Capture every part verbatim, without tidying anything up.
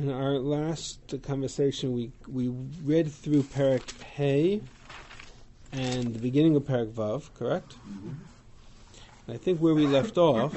In our last conversation, we we read through Perek Hey and the beginning of Perek Vav, correct? Mm-hmm. I think where we left off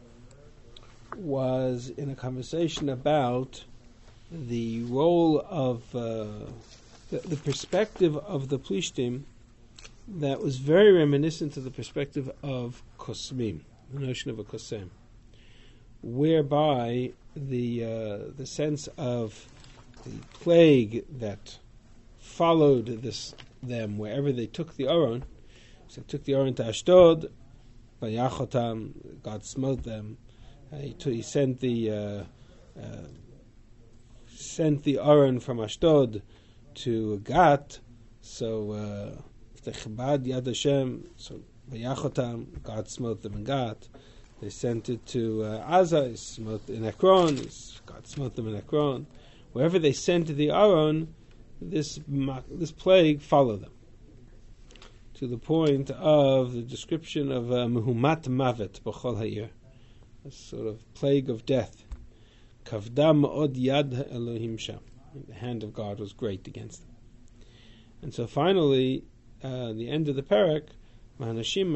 was in a conversation about the role of uh, the, the perspective of the Plishtim that was very reminiscent of the perspective of Kosmim, the notion of a Kosem, whereby the uh, the sense of the plague that followed this them wherever they took the Aron. So they took the Aron to Ashdod, Vayachotam, God smote them. Uh, he, t- he sent the uh, uh, sent the Aron from Ashdod to Gat. So uh, the Chabad Yad Hashem, so Vayachotam, God smote them in Gat. They sent it to uh, Azza, he smote in Ekron, God smote them in Ekron. Wherever they sent the Aron, this this plague followed them. To the point of the description of Mehumat Mavet B'chol Ha'ir, a sort of plague of death. Kavda Ma'od Yad Elohim Sham. The hand of God was great against them. And so finally, uh, the end of the parak, those who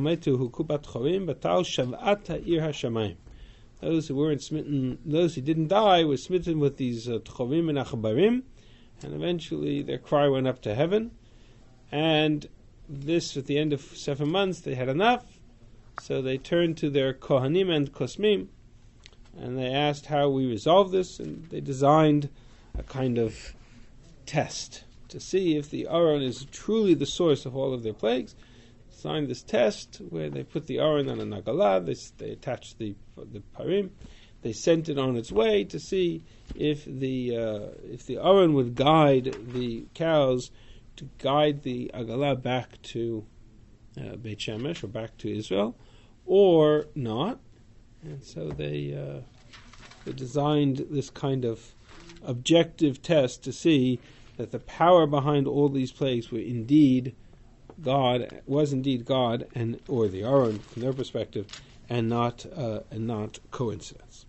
weren't smitten, those who didn't die, were smitten with these uh, tchovim and achabarim, and eventually their cry went up to heaven. And this, at the end of seven months, they had enough, so they turned to their kohanim and kosmim, and they asked how we resolve this, and they designed a kind of test to see if the Aron is truly the source of all of their plagues. Signed this test where they put the Aron on a nagala, they, they attached the the parim, they sent it on its way to see if the uh, if the Aron would guide the cows to guide the agala back to uh, Beit Shemesh or back to Israel, or not. And so they uh, they designed this kind of objective test to see that the power behind all these plagues were indeed God, was indeed God, and or the Aron from their perspective, and not uh, and not coincidence.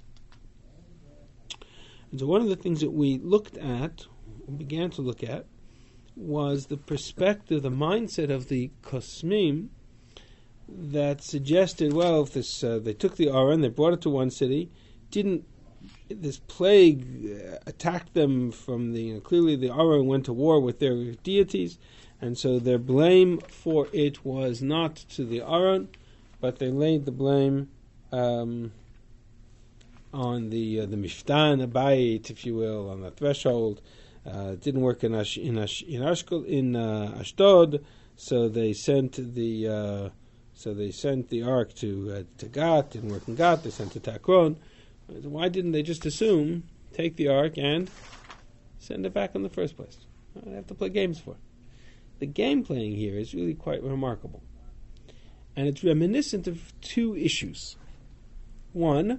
And so one of the things that we looked at, began to look at, was the perspective, the mindset of the Kosmim that suggested, well, if this uh, they took the Aron, they brought it to one city, didn't this plague uh, attacked them from the you know, clearly the Aron went to war with their deities. And so their blame for it was not to the Aron, but they laid the blame um, on the uh, the Mishtan, a bayit, if you will, on the threshold. Uh, it didn't work in Ash, in Ash, in, Ashkel, in uh, Ashdod, so they sent the uh, so they sent the ark to uh, to Gat. Didn't work in Gat. They sent it to Akron. Why didn't they just assume take the ark and send it back in the first place? They have to play games for it. The game playing here is really quite remarkable. And it's reminiscent of two issues. One,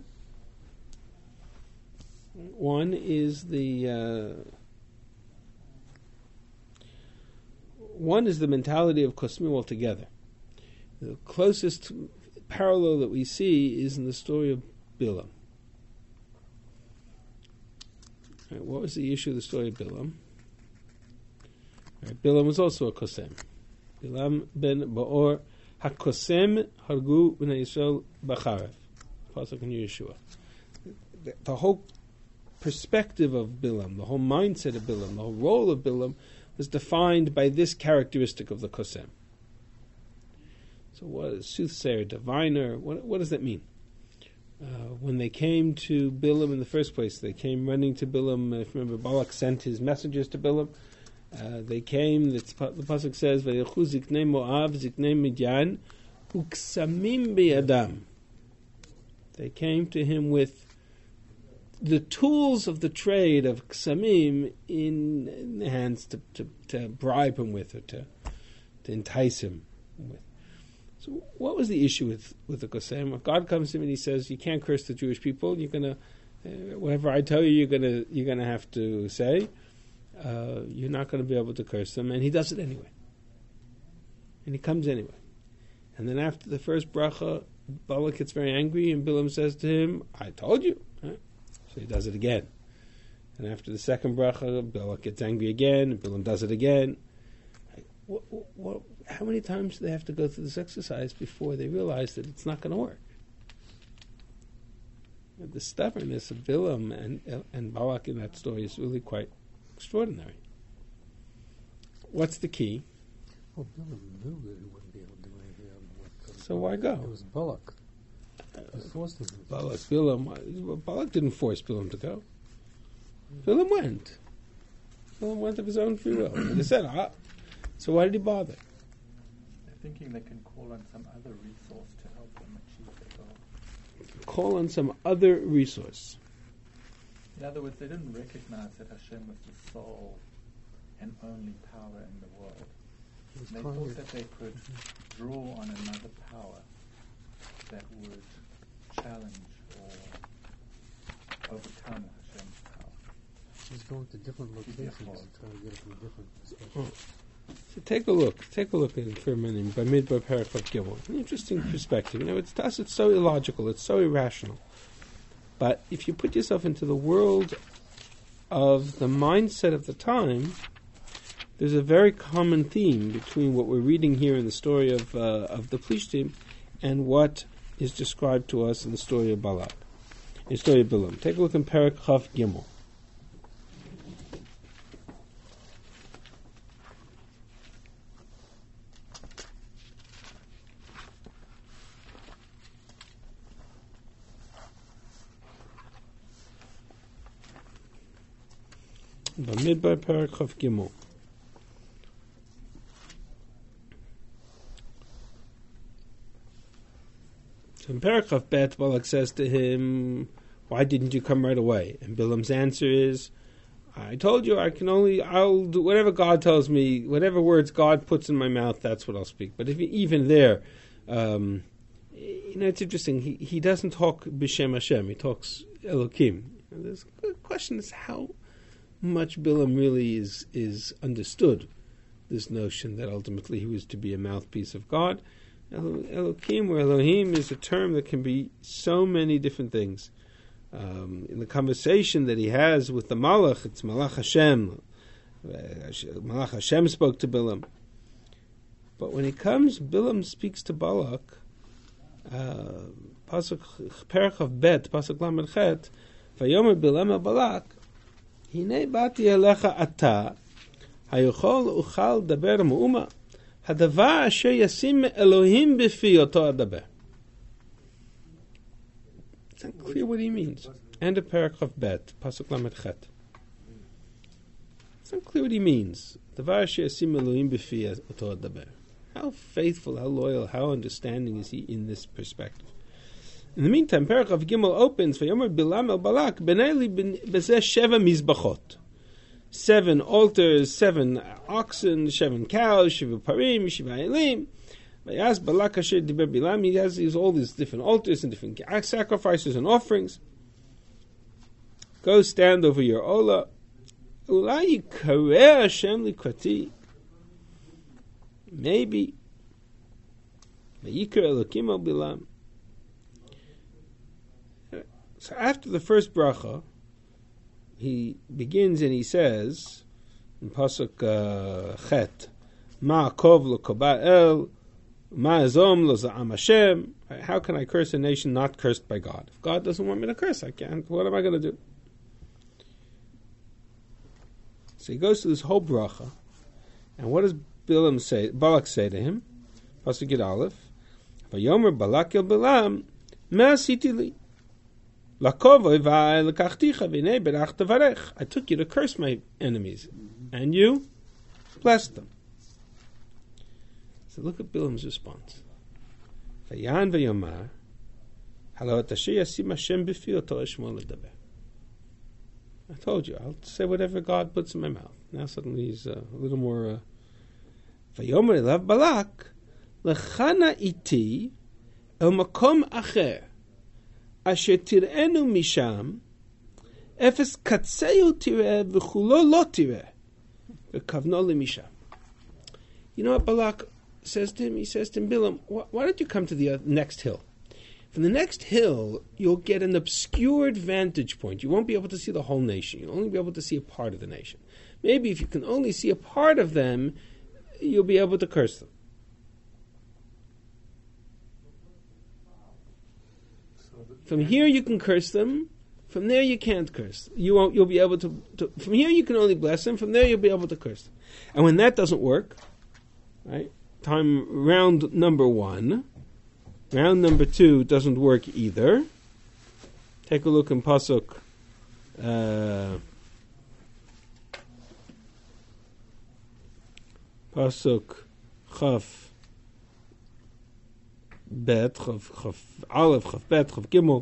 one is the uh, one is the mentality of Kosmim altogether. The closest parallel that we see is in the story of Bilam. Right, what was the issue of the story of Bilam? Right, Bilam was also a Kosem. Bilam ben Baor HaKosem Hargu B'nai Yisrael B'charev. Pasuk in Yeshua. The, the whole perspective of Bilam, the whole mindset of Bilam, the whole role of Bilam was defined by this characteristic of the Kosem. So what is soothsayer, diviner? What, what does that mean? Uh, when they came to Bilam in the first place, they came running to Bilam. If you remember, Balak sent his messengers to Bilam. Uh, they came, the, the pasuk says, "Vayechu ziknei Moav, ziknei Midyan, uksamim biyadam." They came to him with the tools of the trade of ksamim in, in the hands to, to, to bribe him with, or to, to entice him with. So, what was the issue with, with the kosem? If God comes to him and he says, "You can't curse the Jewish people. You're gonna, uh, whatever I tell you, you're gonna, you're gonna have to say." Uh, you're not going to be able to curse them, and he does it anyway. And he comes anyway. And then after the first bracha, Balak gets very angry, and Bilam says to him, "I told you." Right? So he does it again. And after the second bracha, Balak gets angry again, and Bilam does it again. Like, what, what, how many times do they have to go through this exercise before they realize that it's not going to work? The stubbornness of Bilam and and Balak in that story is really quite extraordinary. What's the key? Well, Bilam knew that he wouldn't be able to do anything other than what. So why go? It was Balak. He forced him. Balak, Bilam, Balak didn't force Bilam to go. Bilam went. Bilam went of his own free will. And he said, ah. So why did he bother? They're thinking they can call on some other resource to help them achieve their goal. Call on some other resource. In other words, they didn't recognize that Hashem was the sole and only power in the world. They thought that they could draw on another power that would challenge or overcome Hashem's power. He's going to different locations and trying to get it from different perspectives. So take a look. Take a look at for a minute by Midbar Parak of Gimel. An interesting perspective. You know, it's to us it's so illogical, it's so irrational. But if you put yourself into the world of the mindset of the time, there's a very common theme between what we're reading here in the story of uh, of the Plishtim and what is described to us in the story of Balak, in the story of Bilam. Take a look in Parak Chav Gimel. Bamidbar Parak Chav Gimel. So in Parak Bet, Balak says to him, "Why didn't you come right away?" And Bilam's answer is, "I told you I can only, I'll do whatever God tells me, whatever words God puts in my mouth, that's what I'll speak." But if he, even there, um, you know, it's interesting. He he doesn't talk b'shem Hashem. He talks Elokim. And there's a question: is how much Bilam really is is understood this notion that ultimately he was to be a mouthpiece of God. Elokim or Elohim is a term that can be so many different things. Um, in the conversation that he has with the Malach, it's Malach Hashem. Malach Hashem spoke to Bilam. But when he comes, Bilam speaks to Balak. Uh, Pasuk Perach of Bet, Pasuk Lamed Chet, Vayomer Bilam el Balak, Hinei bati elecha ata, hayuchol uchal daber mu'uma. Hadavar asher yasim Elohim b'fi oto adaber. It's not clear what he means. And a paragraph bet, pasuk lamed chet. It's not clear what he means. Davar asher yasim Elohim b'fi oto adaber. How faithful, how loyal, how understanding is he in this perspective? In the meantime, paragraph Gimel opens, Vayomer Bilam el Balak, Beneli b'zeh sheva mizbachot. Seven altars, seven oxen, seven cows, shiva parim, shiva elim. Vayas Balak asher diber Bilam. He has these, all these different altars and different sacrifices and offerings. Go stand over your olah. Ulai yikareh Hashem likrati. Maybe. Vayikar Elokim el Bilam. So after the first bracha, he begins and he says in pasuk uh, Chet, Ma kov lo koba'el, ma azom lo za'am Hashem. How can I curse a nation not cursed by God? If God doesn't want me to curse, I can't. What am I going to do? So he goes to this whole bracha, and what does Bilam say? Balak say to him, pasuk Gid Aleph, Vayomer Balak el Bilam, ma asiti li. I took you to curse my enemies, and you blessed them. So look at Bilam's response. Vayan v'yomar, halo atasher yasim Hashem b'fi oto eshmo ledaber. I told you, I'll say whatever God puts in my mouth. Now suddenly he's uh, a little more. Vayomer elav Balak, lechana iti el makom acher. Asher tirenu misham, efes katseu tireh v'chulo lo tireh, v'kavno lemisham. You know what Balak says to him? He says to him, Bilam, why, why don't you come to the uh, next hill? From the next hill, you'll get an obscured vantage point. You won't be able to see the whole nation. You'll only be able to see a part of the nation. Maybe if you can only see a part of them, you'll be able to curse them. From here you can curse them. From there you can't curse. You won't. You'll be able to, to. From here you can only bless them. From there you'll be able to curse them. And when that doesn't work, right? Time round number one, round number two doesn't work either. Take a look in pasuk. Uh, pasuk chaf bet chaf chaf aleph chaf bet chaf gimel.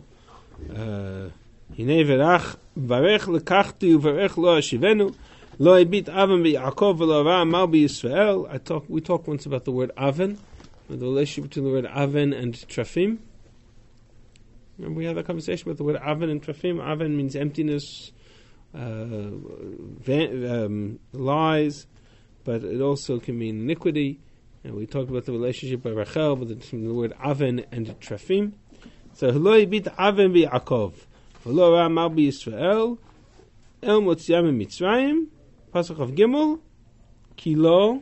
Hinei verach varech lekachti uvarech lo ashivenu lo ibit aven beYaakov v'lo ra mal beYisrael. I talk. We talked once about the word aven, the relationship between the word aven and trafim. Remember we had that conversation about the word aven and trafim. Aven means emptiness, uh, van, um, lies, but it also can mean iniquity. And we talked about the relationship of Rachel between the word aven and trafim. So lo ibit aven beYaakov. V'lo ra mal beYisrael el motziam mitzrayim pasuk of Gimel kilo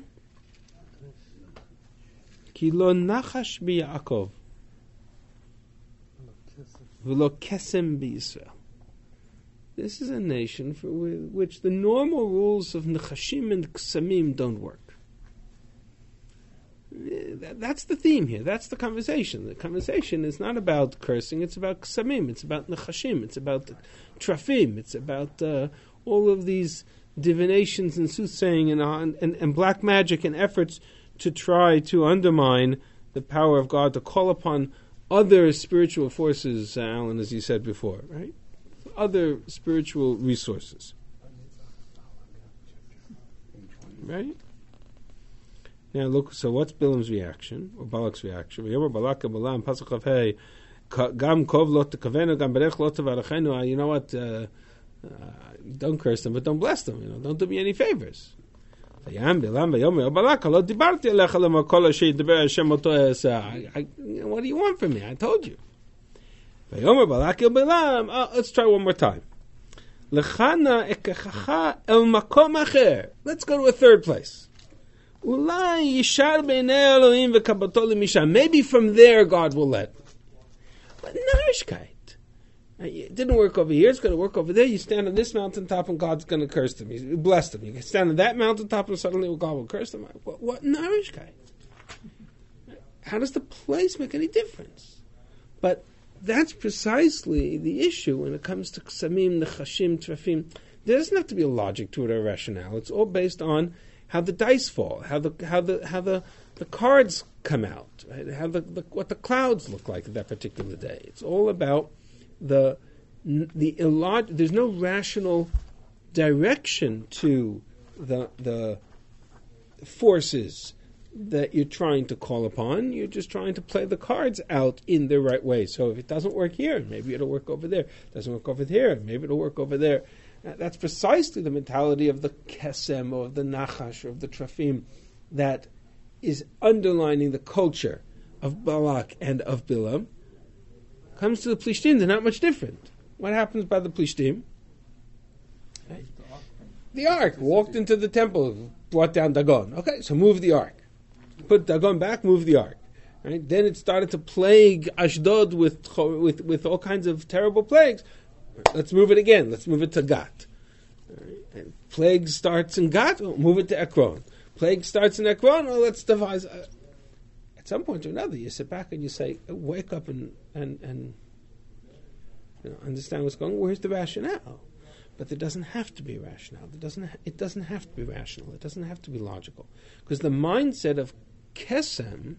kilo nachash beYaakov v'lo kesem beYisrael. This is a nation for which the normal rules of nechashim and ksamim don't work. That's the theme here. That's the conversation. The conversation is not about cursing. It's about ksamim. It's about nechashim. It's about trafim. It's about uh, all of these divinations and soothsaying and, uh, and and black magic and efforts to try to undermine the power of God, to call upon other spiritual forces, uh, Alan, as you said before, right? Other spiritual resources. Right? Now look, so what's Bilam's reaction, or Balak's reaction? You know what, uh, uh, don't curse them, but don't bless them, you know, don't do me any favors. I, I, what do you want from me? I told you. Uh, let's try one more time. Let's go to a third place. Maybe from there God will let. But narishkeit. It didn't work over here, it's going to work over there. You stand on this mountaintop and God's going to curse them. You bless them. You stand on that mountaintop and suddenly God will curse them. What, what narishkeit? How does the place make any difference? But that's precisely the issue when it comes to ksamim, nechashim, trafim. There doesn't have to be a logic to it or a rationale. It's all based on how the dice fall, how the how the how the, the cards come out, right? How the, the what the clouds look like that particular day. It's all about the the illog- There's no rational direction to the the forces that you're trying to call upon. You're just trying to play the cards out in the right way. So if it doesn't work here, maybe it'll work over there. It doesn't work over here, maybe it'll work over there. That's precisely the mentality of the kesem, or of the nachash, or of the trafim, that is underlining the culture of Balak and of Bilam. Comes to the Plishtim, they're not much different. What happens by the Plishtim? Right. The ark walked into the temple, brought down Dagon. Okay, so move the ark. Put Dagon back, move the ark. Right? Then it started to plague Ashdod with, with, with all kinds of terrible plagues. Let's move it again. Let's move it to Gat. Right. And plague starts in Gat. We'll move it to Ekron. Plague starts in Ekron. Well, let's devise. Uh, at some point or another, you sit back and you say, "Wake up and and and you know, understand what's going on. Where's the rationale?" But there doesn't have to be rationale. It doesn't. Ha- it doesn't have to be rational. It doesn't have to be logical, because the mindset of Kesem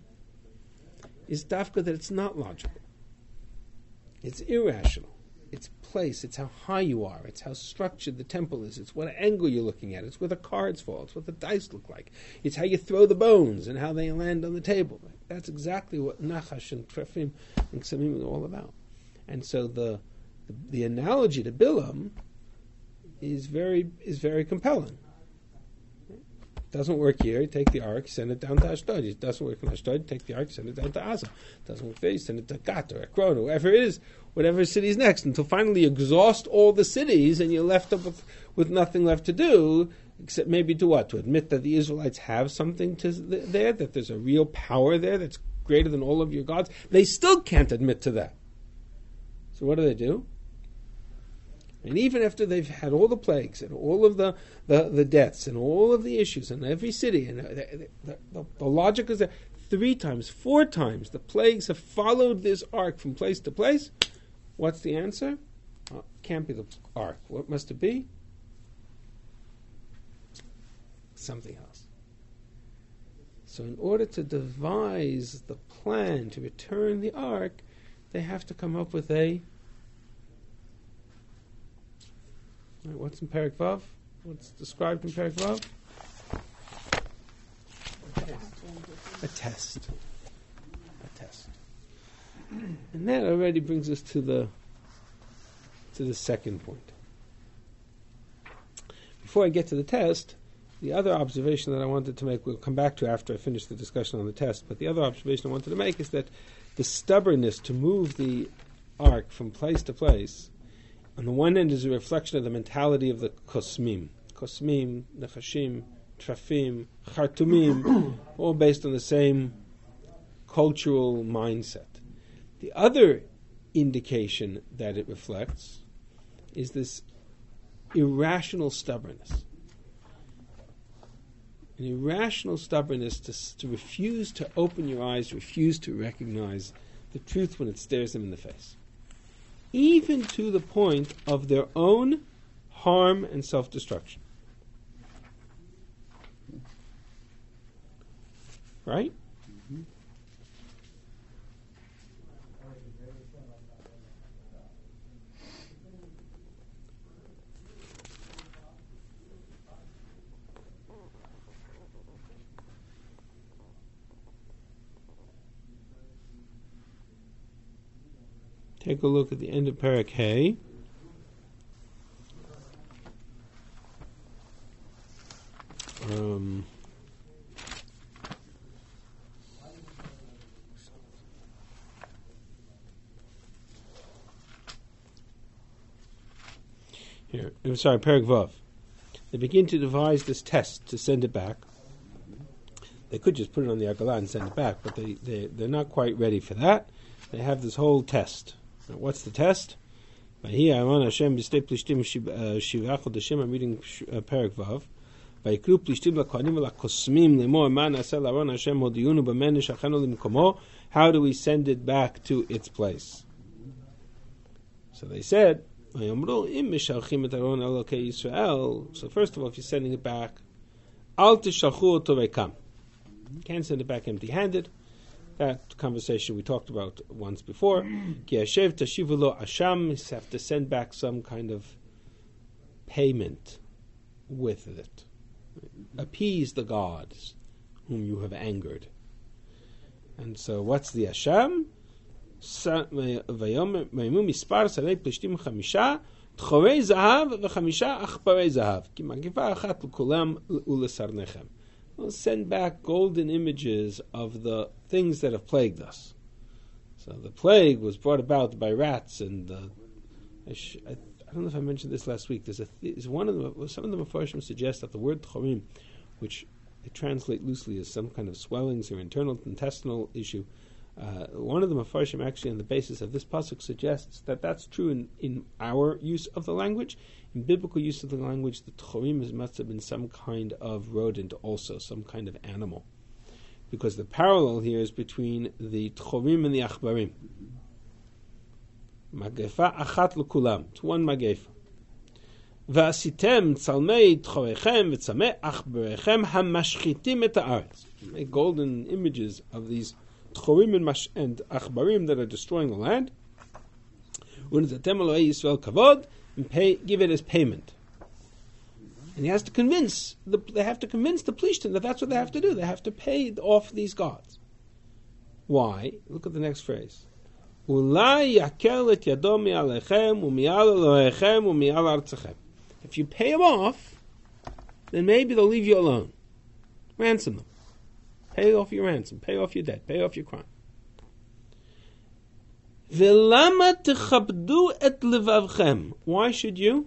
is dafka that it's not logical. It's irrational. It's place, it's how high you are, it's how structured the temple is, it's what angle you're looking at, it's where the cards fall, it's what the dice look like, it's how you throw the bones and how they land on the table. That's exactly what Nachash and Trefim and Ksamim are all about. And so the, the the analogy to Bilam is very is very compelling. Doesn't work here, you take the ark, send it down to Ashdod. It doesn't work in Ashdod, take the ark, send it down to Asa. Doesn't work there, you send it to Gat or Ekron or wherever it is, whatever city is next, until finally you exhaust all the cities and you're left up with, with nothing left to do, except maybe to what? To admit that the Israelites have something to th- there, that there's a real power there that's greater than all of your gods. They still can't admit to that. So what do they do? And even after they've had all the plagues and all of the, the, the deaths and all of the issues in every city, and the, the, the, the logic is that three times, four times, the plagues have followed this ark from place to place. What's the answer? Oh, can't be the ark. What must it be? Something else. So in order to devise the plan to return the ark, they have to come up with a... Right, what's in Perek Vav? What's described in Perek Vav? A test. A test. And that already brings us to the to the second point. Before I get to the test, the other observation that I wanted to make, we'll come back to after I finish the discussion on the test, but the other observation I wanted to make is that the stubbornness to move the ark from place to place, on the one end, is a reflection of the mentality of the Kosmim. Kosmim, Nechashim, Trafim, Chartumim, all based on the same cultural mindset. The other indication that it reflects is this irrational stubbornness. An irrational stubbornness to, to refuse to open your eyes, refuse to recognize the truth when it stares them in the face. Even to the point of their own harm and self-destruction. Right? Mm-hmm. Take a look at the end of Perek Hay. Um, here, I'm sorry, Perek Vav. They begin to devise this test to send it back. They could just put it on the Agalah and send it back, but they, they, they're not quite ready for that. They have this whole test. Now, what's the test? I'm reading uh, Perek Vav. How do we send it back to its place? So they said, so first of all, if you're sending it back, you can't send it back empty-handed. That conversation we talked about once before. You have to send back some kind of payment with it. Appease the gods whom you have angered. And so what's the Asham? We'll send back golden images of the things that have plagued us. So the plague was brought about by rats, and uh, I, sh- I, I don't know if I mentioned this last week. There's a th- is one of them. Some of the Mefarshim suggest that the word chorim, which they translate loosely as some kind of swellings or internal intestinal issue, uh, one of the Mefarshim actually, on the basis of this pasuk, suggests that that's true in, in our use of the language. In biblical use of the language, the tchorim must have been some kind of rodent also, some kind of animal. Because the parallel here is between the tchorim and the achbarim. Magefa achat l'kulam. It's one magefa. V'asitem tzalmei tchorechem v'tzamei achbarechem hamashchitim et ha'aretz. Make golden images of these tchorim and, mash- and achbarim that are destroying the land. U'nitatem Elohei Yisrael kavod. And pay, give it as payment. And he has to convince, the, they have to convince the Plishtim that that's what they have to do. They have to pay off these gods. Why? Look at the next phrase. If you pay them off, then maybe they'll leave you alone. Ransom them. Pay off your ransom. Pay off your debt. Pay off your crime. V'lama techabdu et levavchem. Why should you?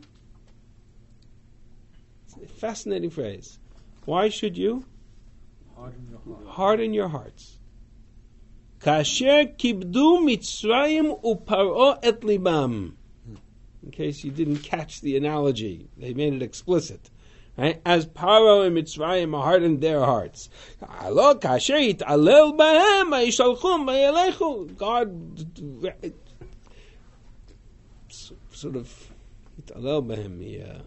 It's a fascinating phrase. Why should you? Harden your heart. Harden your hearts. Kasher kibdu Mitzrayim uparo et libam. In case you didn't catch the analogy, they made it explicit. Right? As Paro and Mitzrayim hardened their hearts. God, sort of, he uh,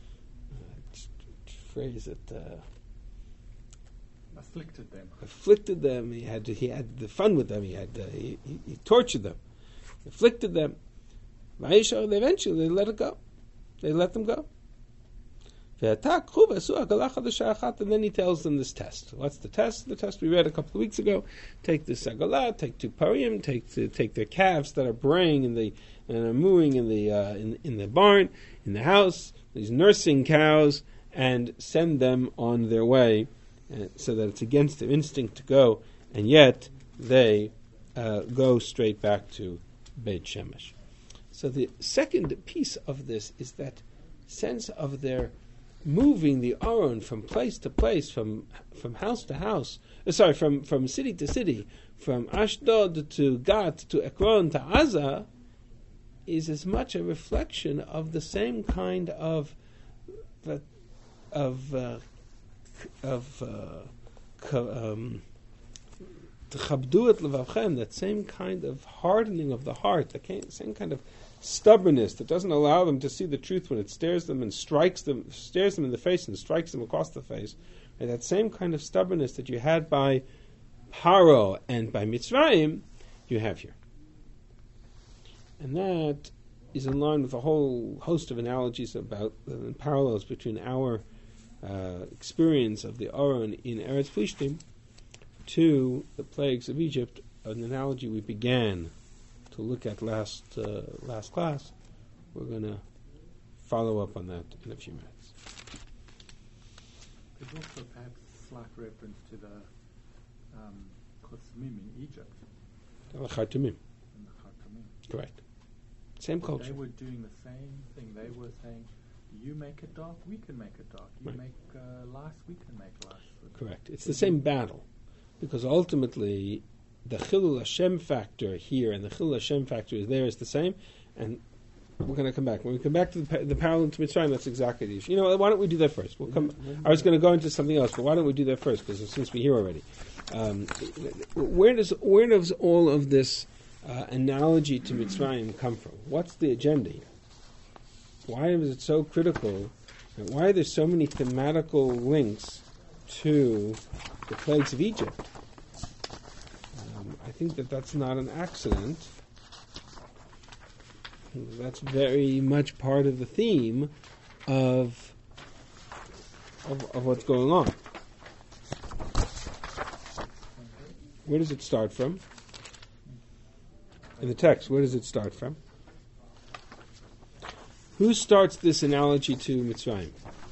phrase it, uh, afflicted them. Afflicted them. He had he had the fun with them. He had uh, he, he, he tortured them, afflicted them. Eventually, they let it go. They let them go. And then he tells them this test. What's the test? The test we read a couple of weeks ago. Take this agalah, take two parim, take the, take their calves that are braying in the and are mooing in the uh, in in the barn, in the house. These nursing cows, and send them on their way, uh, so that it's against their instinct to go, and yet they uh, go straight back to Beit Shemesh. So the second piece of this is that sense of their moving the Aron from place to place, from from house to house, uh, sorry, from, from city to city, from Ashdod to Gat to Ekron to Aza, is as much a reflection of the same kind of of uh, of uh, um, that same kind of hardening of the heart, the same kind of stubbornness that doesn't allow them to see the truth when it stares them and strikes them, stares them in the face and strikes them across the face. Right? That same kind of stubbornness that you had by Paro and by Mitzrayim, you have here. And that is in line with a whole host of analogies about the parallels between our uh, experience of the Aron in Eretz Plishtim to the plagues of Egypt, an analogy we began to look at last uh, last class. We're going to follow up on that in a few minutes. There's also perhaps a slight reference to the um, Kosmim in Egypt. The Khartoumim. In the Khartoumim. Correct. Same But culture. They were doing the same thing. They were saying, you make it dark, we can make it dark. You Right. make uh, lice, we can make lice. Correct. It's the same battle. Because ultimately, the Chilul Hashem factor here and the Chilul Hashem factor is there is the same. And we're going to come back. When we come back to the, the parallel to Mitzrayim, that's exactly the issue. You know what, why don't we do that first? We'll come. I was going to go into something else, but why don't we do that first? Because since we're here already. Um, where does where does all of this uh, analogy to Mitzrayim come from? What's the agenda here? Why is it so critical? And why are there so many thematical links to the plagues of Egypt? Um, I think that that's not an accident. That's very much part of the theme of of, of what's going on. Where does it start from? In the text, where does it start from? Who starts this analogy to Mitzrayim?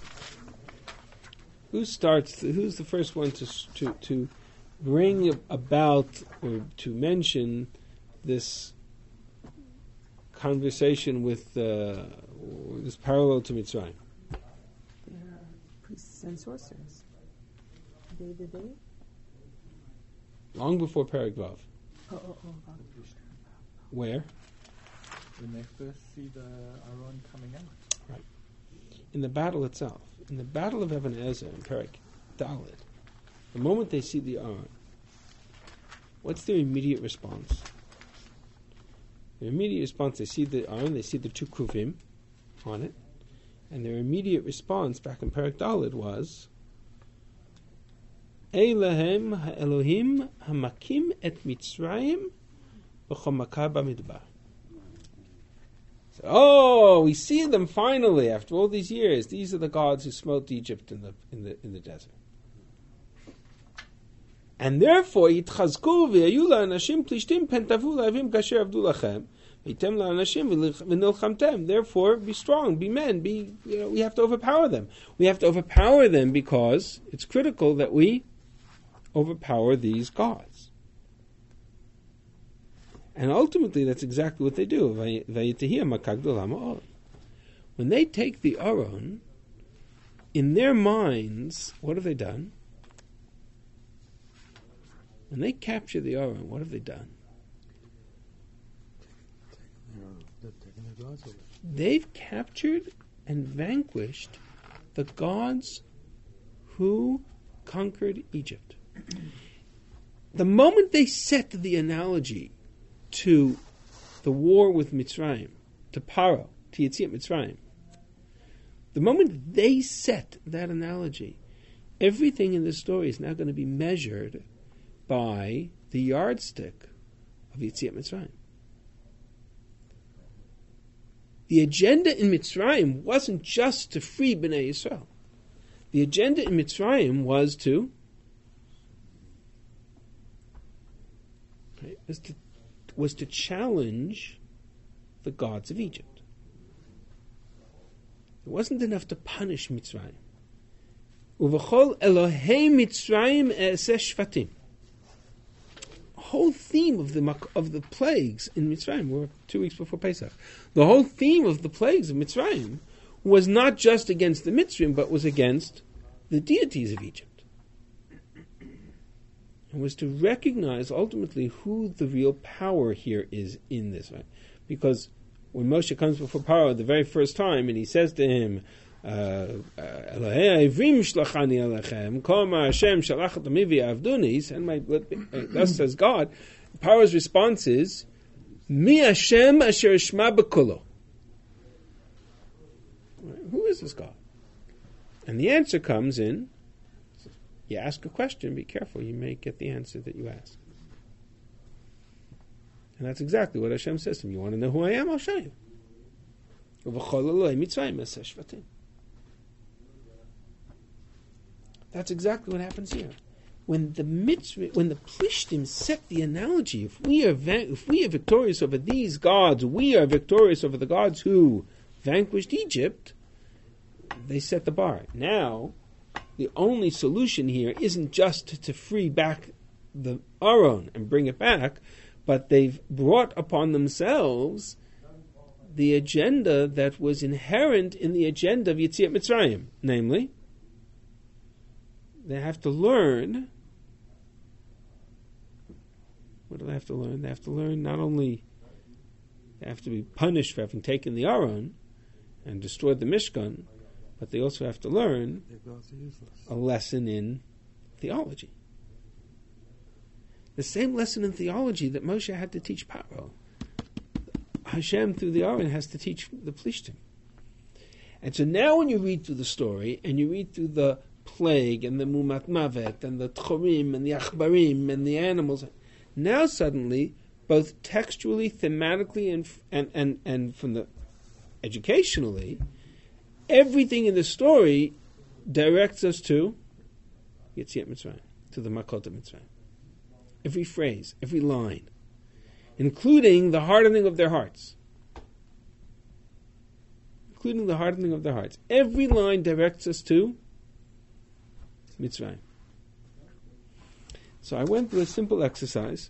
Who starts? Who's the first one to to to bring about or to mention this conversation with uh, this parallel to Mitzrayim? They're priests and sorcerers. They did they? Long before Perek Vav. Oh, oh, oh, oh. Where? When they first see the Aron coming out. In the battle itself. In the battle of Even Ezer in Perek Dalet, the moment they see the Aron, what's their immediate response? Their immediate response, they see the Aron, they see the two Kruvim on it, and their immediate response back in Perek Dalet was, Eilahem ha'Elohim hamakim et Mitzrayim b'chomaka b'midbar. So, oh, we see them finally after all these years. These are the gods who smote Egypt in the in the in the desert. And therefore, yitchazku v'yayu la'anashim plishtim pentavu la'avim kasher avdu lachem v'yitem la'anashim v'nilchamtem. Therefore, be strong, be men, be you know. We have to overpower them. We have to overpower them because it's critical that we overpower these gods. And ultimately, that's exactly what they do. When they take the Aron, in their minds, what have they done? When they capture the Aron, what have they done? They've captured and vanquished the gods who conquered Egypt. The moment they set the analogy to the war with Mitzrayim, to Paro, to Yetziat Mitzrayim, the moment they set that analogy, everything in the story is now going to be measured by the yardstick of Yetziat Mitzrayim. The agenda in Mitzrayim wasn't just to free Bnei Yisrael. The agenda in Mitzrayim was to, right, was to was to challenge the gods of Egypt. It wasn't enough to punish Mitzrayim. Uvachol Elohei Mitzrayim e'aseh shvatim. Whole theme of the of the plagues in Mitzrayim, we're two weeks before Pesach. The whole theme of the plagues of Mitzrayim was not just against the Mitzrayim, but was against the deities of Egypt. It was to recognize ultimately who the real power here is in this, right? Because when Moshe comes before Paro the very first time, and he says to him, Elohei Ivrim shlachani alechem, kol ma Hashem shalach otam v'yavduni, send my, thus says God. Paro's response is, Mi Hashem asher eshma b'kolo. Who is this God? And the answer comes in, you ask a question, be careful, you may get the answer that you ask. And that's exactly what Hashem says to him. You want to know who I am? I'll show you. That's exactly what happens here. When the mitzvah, when the Plishtim set the analogy, if we are va- if we are victorious over these gods, we are victorious over the gods who vanquished Egypt. They set the bar. Now, the only solution here isn't just to, to free back the Aron and bring it back, but they've brought upon themselves the agenda that was inherent in the agenda of Yetziat Mitzrayim, namely, they have to learn. What do they have to learn? They have to learn not only they have to be punished for having taken the Aron and destroyed the Mishkan, but they also have to learn a lesson in theology. The same lesson in theology that Moshe had to teach Paro, Hashem through the Aron has to teach the Plishtim. And so now when you read through the story and you read through the plague and the Mumat Mavet and the Tchorim and the Achbarim and the animals, now suddenly, both textually, thematically, and and, and, and from the educationally, everything in the story directs us to Yetziat Mitzrayim, to the Makot of Mitzrayim. Every phrase, every line, including the hardening of their hearts. Including the hardening of their hearts. Every line directs us to Mitzrayim. So I went through a simple exercise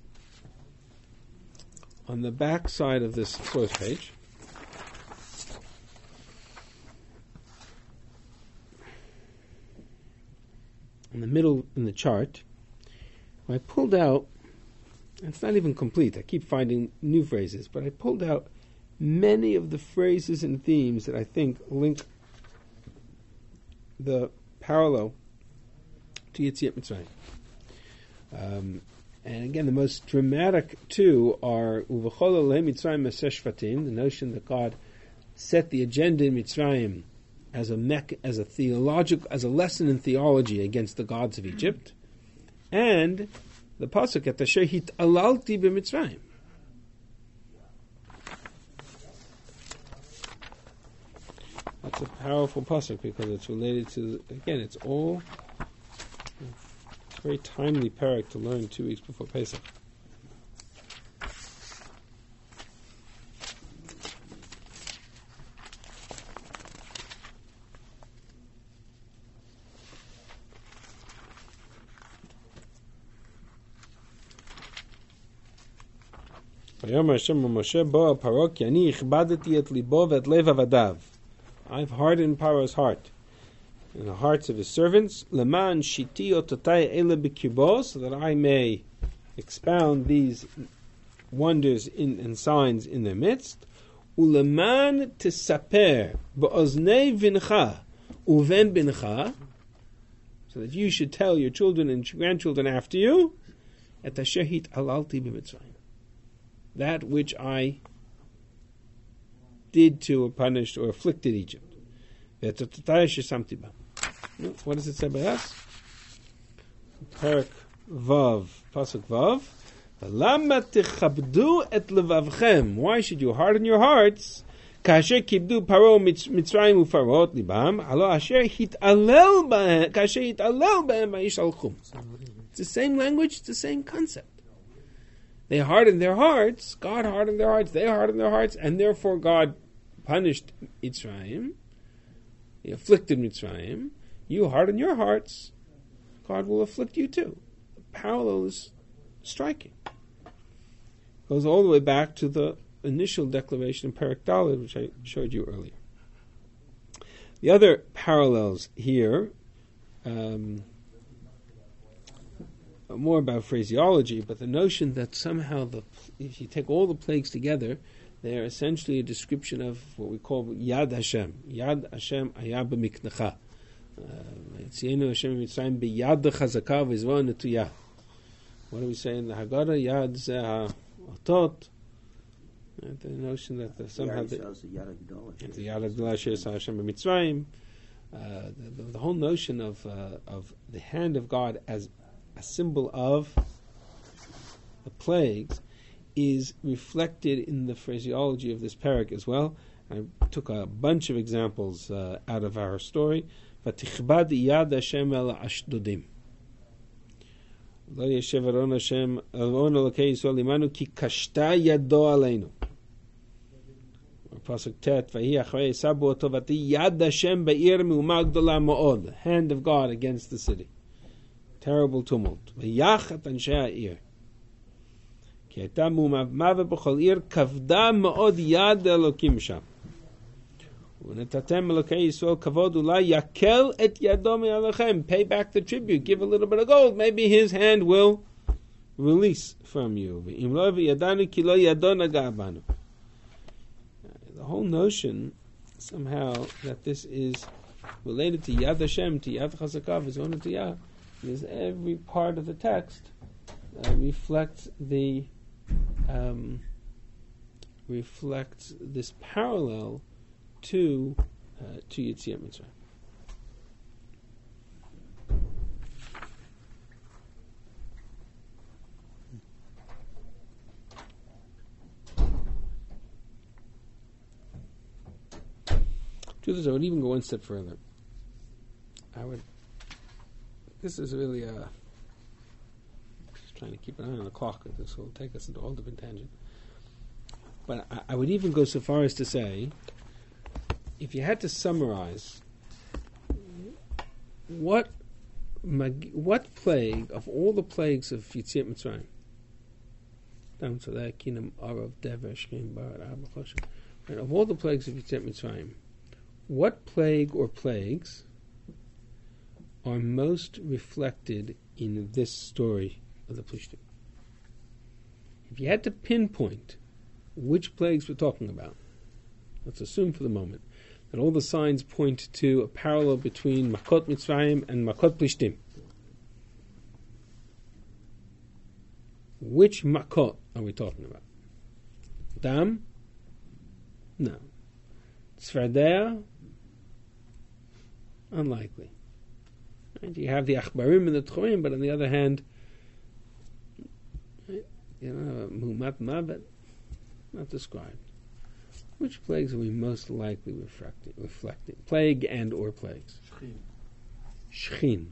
on the back side of this first page. In the middle, in the chart, I pulled out, it's not even complete, I keep finding new phrases, but I pulled out many of the phrases and themes that I think link the parallel to Yetziat Mitzrayim. Um, and again, the most dramatic two are Uvachol Elohei Mitzrayim e'aseh shvatim, the notion that God set the agenda in Mitzrayim as a mech, as a theological, as a lesson in theology against the gods of Egypt, and the pasuk at Asher Hit'alalti b'Mitzrayim. That's a powerful pasuk because it's related to, again, it's all it's a very timely parak to learn two weeks before Pesach. ויאמר השם למשה בוא אל פרעה כי אני הכבדתי את ליבו ואת לב עבדיו. I've hardened Paro's heart and the hearts of his servants, leman shiti ototai ele b'kirbo, so that I may expound these wonders in, and signs in their midst. Uleman tisaper ba'oznei vincha uven bincha, so that you should tell your children and grandchildren after you, et asher hit'alalti b'mitzrayim, that which I did to or punished or afflicted Egypt. What does it say by us? Parak Vav, Pasuk Vav. Lama techabdu et levavchem. Why should you harden your hearts? Kasher kibdu paro mitzrayim ufarot libam. Alo asher hitalel bahem. Kasher hitalel bahem vayishalchum. It's the same language. It's the same concept. They hardened their hearts. God hardened their hearts. They hardened their hearts, and therefore God punished Mitzrayim. He afflicted Mitzrayim. You harden your hearts, God will afflict you too. The parallel is striking. Goes all the way back to the initial declaration in Parak Daled, which I showed you earlier. The other parallels here, um, are more about phraseology, but the notion that somehow the if you take all the plagues together, they are essentially a description of what we call Yad Hashem. Yad Hashem Aya b'miknecha. Tziyenu Hashem Mitzrayim b'yad chazaka v'izvo netuyah. What do we say in the Haggadah? Yad zeh ha'otot. The notion that the, somehow the Yad Agdolah she'es Hashem b'Mitzrayim. The, the, the whole notion of uh, of the hand of God as a symbol of the plagues is reflected in the phraseology of this parak as well. I took a bunch of examples uh, out of our story. Vatichbad yad Hashem el Ashdodim. Lo yeshev aron Hashem aron Elokei Yisrael imanu ki kashta yado aleinu. Pasuk Tet Vahi achrei sabu oto vati yad Hashem be'ir me'uma gdola ma'od. The hand of God against the city. Terrible tumult. Vayach et anshei ha'ir. כי הייתה מהומה בכל עיר כבדה מאוד יד אלוקים שם. ונתתם אלוקי ישראל כבוד אולי יקל את ידו מעליכם. Pay back the tribute, give a little bit of gold, maybe his hand will release from you. ואם לא וידענו כי לא ידו נגע בנו. The whole notion somehow that this is related to Yad Hashem, to Yad Chazakah, V'zon Tiyah, is every part of the text uh, reflects the Um, reflects this parallel to uh, to Yetziat Mitzrayim. Truth is, I would even go one step further. I would. This is really a. Trying to keep an eye on the clock, this will take us into all different tangents. But I, I would even go so far as to say, if you had to summarize what what plague of all the plagues of Yetziat Mitzrayim, of all the plagues of Yetziat Mitzrayim, what plague or plagues are most reflected in this story of the Plishtim? If you had to pinpoint which plagues we're talking about, let's assume for the moment that all the signs point to a parallel between Makot Mitzrayim and Makot Plishtim. Which Makot are we talking about? Dam? No. Tzfardea? Unlikely. Right? You have the Achbarim and the Tchorim, but on the other hand, you know, Muhammad Mavet, not described. Which plagues are we most likely reflecting? reflecting? Plague and or plagues? Shchin. Shchin.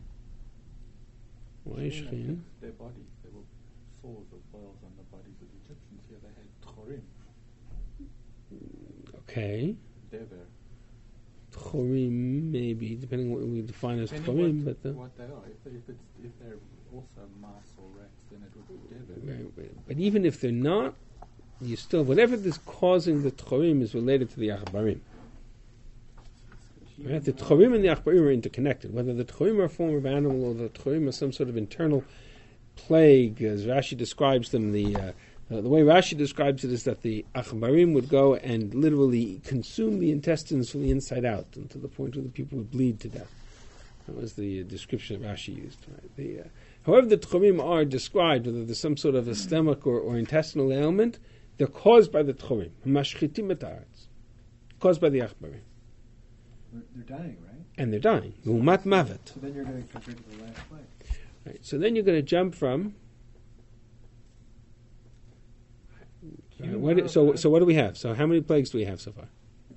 Why Shchin? Their bodies. There were sores or boils on the bodies of the Egyptians. Here they had Tchorim. Okay. Dever. Tchorim, maybe, depending on what we define as Depending Tchorim. what, But the, what they are. If, if, it's, if they're also mice or rats, then it would be Dever. right, right. But even if they're not you still, whatever is causing the tchorim is related to the achbarim. Right? The tchorim and the achbarim are interconnected. Whether the tchorim are a form of animal or the tchorim are some sort of internal plague, as Rashi describes them, the uh, uh, the way Rashi describes it is that the achbarim would go and literally consume the intestines from the inside out, and to the point where the people would bleed to death. That was the uh, description that Rashi used. Right? The, uh, however, the tchorim are described, whether there's some sort of a stomach or, or intestinal ailment, they're caused by the tchorim. Mashchitim et haaretz. Caused by the achbarim. They're dying, right? And they're dying. Umat mavet. So then you're going to compare to the last plague. Right. So then you're going to jump from. Uh, what, so so what do we have? So how many plagues do we have so far?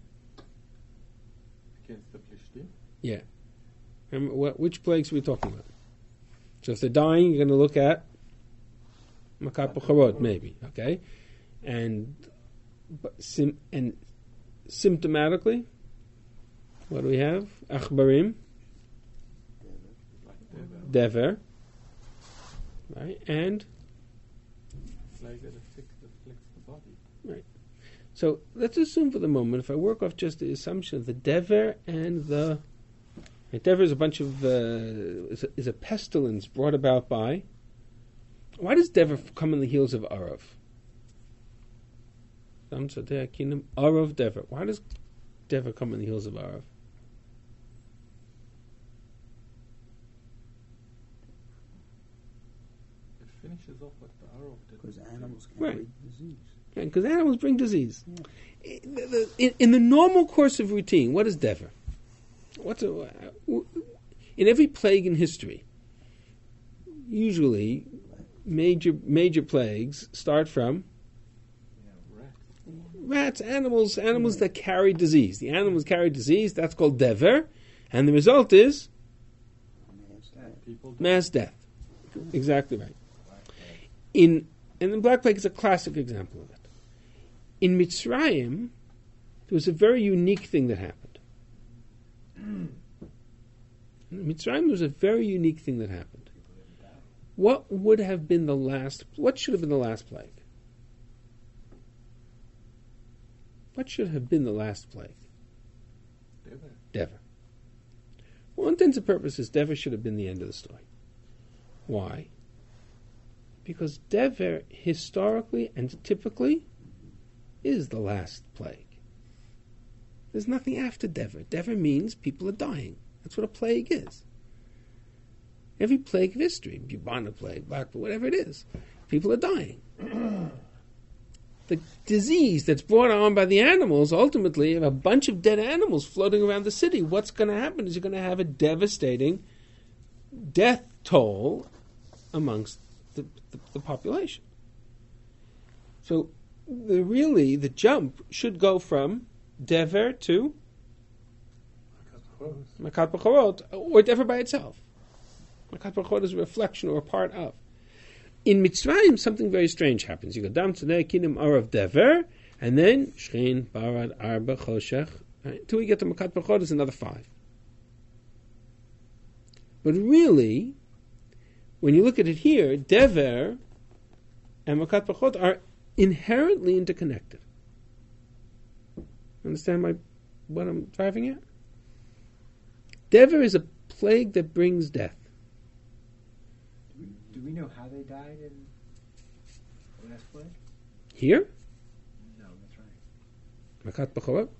Against the Plishtim? Yeah. Um, what, which plagues are we talking about? So if they're dying, you're going to look at Makat B'charot, maybe, okay? And but sim, and symptomatically, what do we have? Achbarim, Dever, right? And Plague that afflicts, afflicts the body. right. So let's assume for the moment, if I work off just the assumption of the Dever and the right, Dever is a bunch of uh, is, a, is a pestilence brought about by. Why does Dever come on the heels of Arav? Arav Dever. Why does Dever come on the heels of Arav? It finishes off what the Arav did. Because animals can Right. bring disease. Because animals bring disease. In, the, in, in the normal course of routine, what is Dever? What's a, in every plague in history, usually major major plagues start from rats, animals, animals that carry disease. The animals carry disease, that's called Dever, and the result is People mass death. Exactly right. In and the Black Plague is a classic example of it. In Mitzrayim, there was a very unique thing that happened. In Mitzrayim, there was a very unique thing that happened. What would have been the last? What should have been the last plague? What should have been the last plague? Dever. Dever. For all intents and purposes, Dever should have been the end of the story. Why? Because Dever, historically and typically, is the last plague. There's nothing after Dever. Dever means people are dying. That's what a plague is. Every plague of history, bubonic plague, black plague, whatever it is, people are dying. The disease that's brought on by the animals, ultimately, a bunch of dead animals floating around the city, what's going to happen is you're going to have a devastating death toll amongst the, the, the population. So, the, really, the jump should go from Dever to Makat B'charot, or Dever by itself. Makat B'charot is a reflection or a part of. In Mitzrayim, something very strange happens. You go Dam Tzadei Kinim Arav Dever, and then Shchein Barad Arba Choshech. Until we get to Makat B'charot, is another five. But really, when you look at it here, Dever and Makat B'charot are inherently interconnected. Understand my what I'm driving at? Dever is a plague that brings death. Do we, do we know how they died in the last plague? Here, No, that's right. Makat B'charot,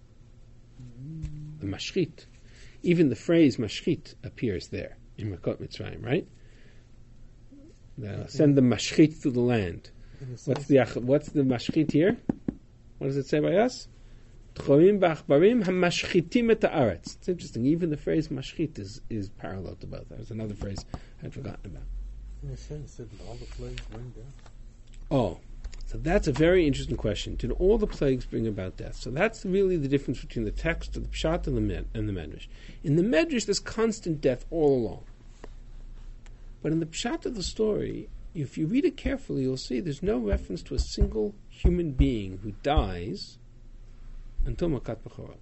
the mashchit. Even the phrase mashchit appears there in Makot Mitzrayim, right? The, send the mashchit to the land. What's the what's the mashchit here? What does it say by us? Tchorim b'achbarim hamashchitim et haaretz. It's interesting. Even the phrase mashchit is, is parallel to both. That was another phrase I'd forgotten about. In a sense, didn't all the plagues bring death? Oh, so that's a very interesting question. Did all the plagues bring about death? So that's really the difference between the text of the Pshat and the med, and the Medrash. In the Medrash, there's constant death all along. But in the Pshat of the story, if you read it carefully, you'll see there's no reference to a single human being who dies until Makat B'charot.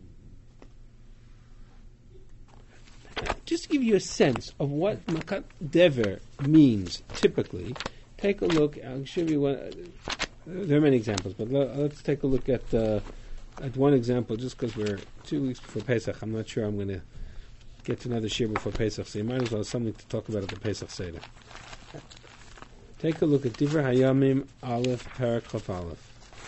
Just to give you a sense of what Makat Dever means typically, take a look. I'll show you one. there are many examples, but le- let's take a look at uh, at one example, just because we're two weeks before Pesach. I'm not sure I'm going to get to another shir before Pesach, so you might as well have something to talk about at the Pesach Seder. Take a look at Divrei Hayamim Aleph Parak Chaf Aleph.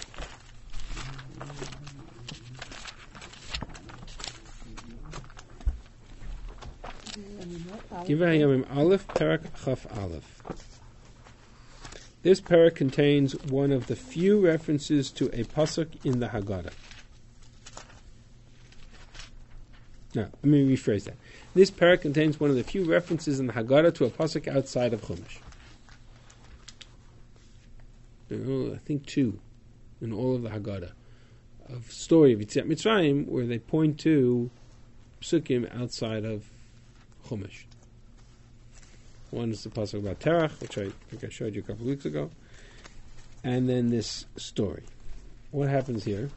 Divrei Hayamim Aleph Parak Chaf Aleph. This parak contains one of the few references to a pasuk in the Haggadah. Now, let me rephrase that. This parak contains one of the few references in the Haggadah to a pasuk outside of Chumash. Oh, I think two in all of the Haggadah of story of Yetziat Mitzrayim where they point to psukim outside of Chumash. One is the pasuk about Terach, which I think I showed you a couple of weeks ago, and then this story. What happens here?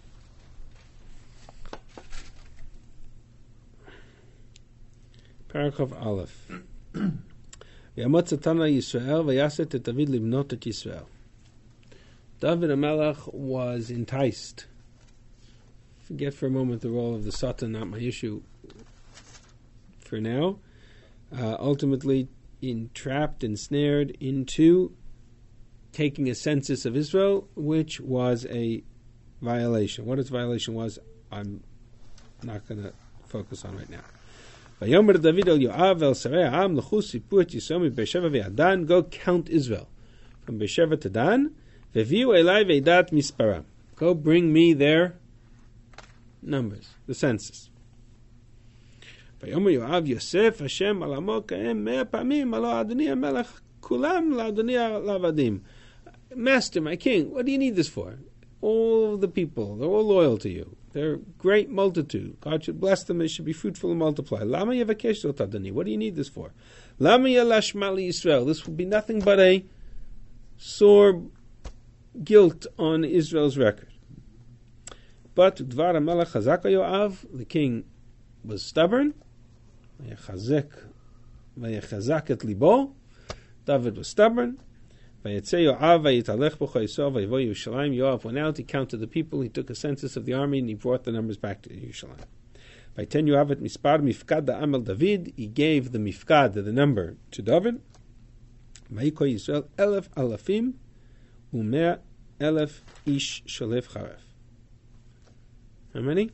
Paragraph Aleph. Yamot Satana Yisrael vayaset et David libnot et Yisrael. David HaMelech was enticed. Forget for a moment the role of the Satan, not my issue for now. Uh, ultimately, entrapped, ensnared into taking a census of Israel, which was a violation. What its violation was, I'm not going to focus on right now. Vayomer David el Yoav el Sarei Ha'am l'chu sipu et Yisrael mi Beersheva ve'Adan. Go count Israel from Beersheva to Dan. Ve'viu elai ve'dat misparam. Go bring me their numbers, the census. Vayomer Yoav Yosef Hashem al amo kaem mea pamim alo Adoni HaMelech kulam la'Adoni ha'avadim. Master, my king, what do you need this for? All the people, they're all loyal to you. They're a great multitude. God should bless them. They should be fruitful and multiply. Lama yevakesh zot Adoni. What do you need this for? Lama yelashma Yisrael. This will be nothing but a sore guilt on Israel's record. But Dvar HaMelech Chazak Yoav, the king was stubborn. Vayechazek, vayechazak et libo. David was stubborn. Vayetzei Yoav vayitalech b'cho Yisrael vayivo Yerushalayim. Yoav went out. He counted the people. He took a census of the army and he brought the numbers back to Yerushalayim. Vayten Yoav et mispar mifkad da'am el David. He gave the mifkad, the number, to David. Vayiko Yisrael elef alafim umea elef ish sholef charef. How many?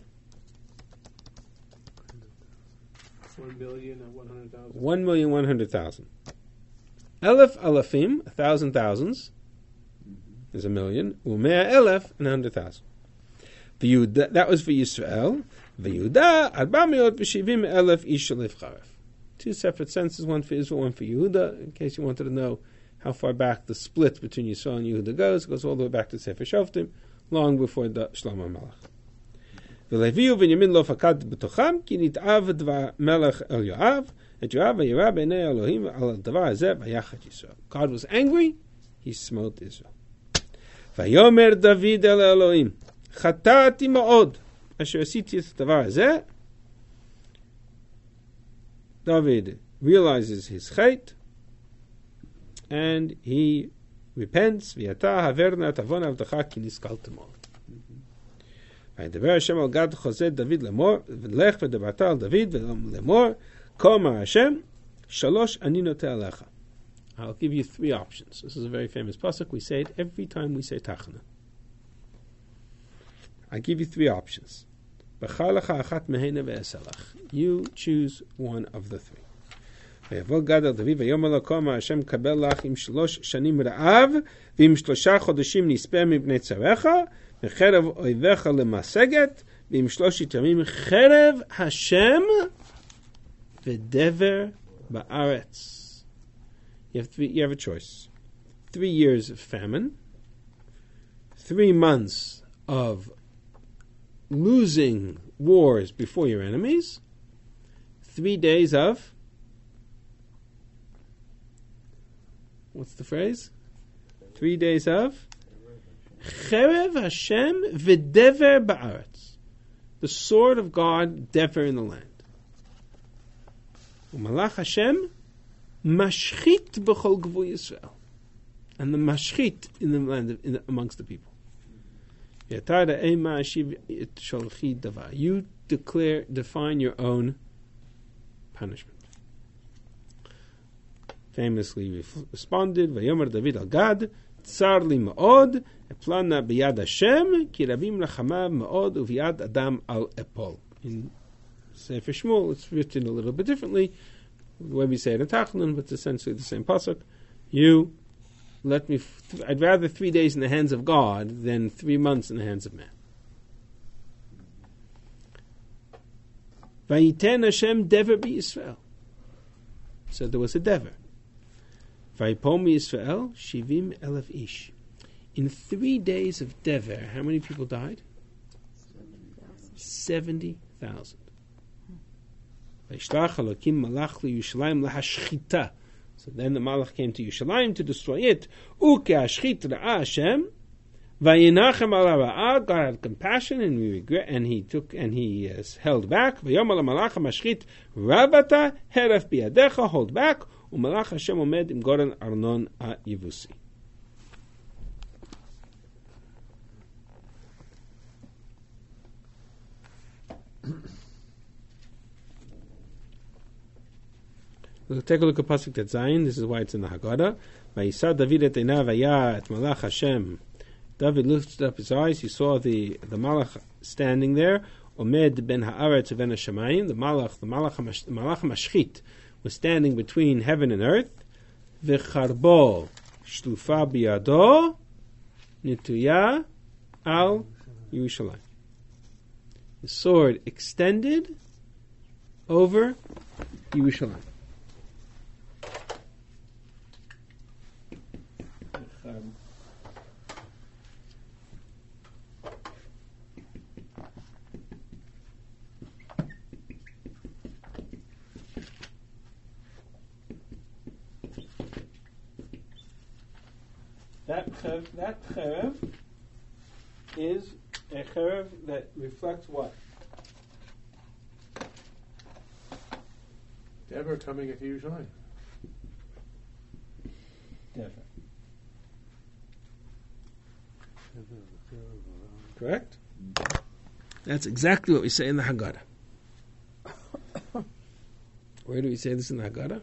One million and one hundred thousand. One million one hundred thousand. Elef alafim, a thousand thousands, is a million. Umea elef, and a hundred thousand. V'Yehuda, that was for Yisrael. V'Yehuda, arba meot v'shivim elef ish sholef charef. Two separate censuses, one for Israel, one for Yehuda. In case you wanted to know how far back the split between Yisrael and Yehuda goes, it goes all the way back to Sefer Shoftim, long before the Shlomo Melech. V'leviu v'Yamin lo fakad b'tocham ki nit'av dvar Melech el Yoav et Yoav v'yira b'nei Elohim al davar hazeh v'yachat Yisrael. God was angry, he smote Israel. Vayomer David el Elohim chatati ma'od asher asiti et davar hazeh. David realizes his chait and he repents. V'yata haverna tavon avdacha ki niskaltem od. וידבר השם על גד חוזה דוד לאמור, ולך ודברת על דוד לאמור, כה אמר השם, שלוש אני נוטה עליך. I'll give you three options. This is a very famous pasuk. We say it every time we say Tachana. I give you three options. בחר לך אחת מהנה ואעשה לך. You choose one of the three. ויבוא גד על דוד ויאמר לו, כה אמר השם, קבל לך עם שלוש שנים רעב, ועם שלושה חודשים נספה מבני צריך, וחרב אויביך למשגת, ועם שלושת ימים חרב השם ודבר בארץ. You have three, you have a choice. Three years of famine, three months of losing wars before your enemies, three days of, what's the phrase? Three days of Cherev Hashem v'dever ba'aretz, the sword of God, dever in the land. U'malach Hashem mashchit b'chol gvul Yisrael, and the mashchit in the land of, in the, amongst the people. You declare, define your own punishment. Famously responded, Vayomer David al Gad, Tsar li ma'od, eplana biyad Hashem, ki rabim lachamav ma'od uviyad adam al epol. In Sefer Shmuel, it's written a little bit differently, the way we say it in Tachlin, but it's essentially the same pasuk. You let me, th- I'd rather three days in the hands of God than three months in the hands of man. Vayiten Hashem dever bi Yisrael. So there was a dever. Vayipom Yisrael shivim elef ish. In three days of dever, how many people died? Seventy thousand. Vayishlach Elokim malach liyushalayim lahashchita. So then the Malach came to Yerushalayim to destroy it. Uke ashchit ra'a Hashem, vayinachem ala ra'ah. God had compassion and we regret, and he took and he uh, held back. Vayom ala malach hamashchit rabata heref biyadecha, hold back. Umalach Hashem omed im goren arnon ha'yevusi. We'll take a look at Pasuk Tet Zayin. This is why it's in the Haggadah. Vayisa David et einav vaya et malach Hashem. David lifted up his eyes. He saw the the malach standing there. Omed ben haaretz ben hashamayim. The malach, the malach, the malach mashchit, was standing between heaven and earth. V'charbo shlufa biyado nituya al Yerushalayim. The sword extended over Yerushalayim. That cherev, that cherev is a cherev that reflects what? Dever coming into Yerushalayim. Dever. Correct? That's exactly what we say in the Haggadah. Where do we say this in the Haggadah?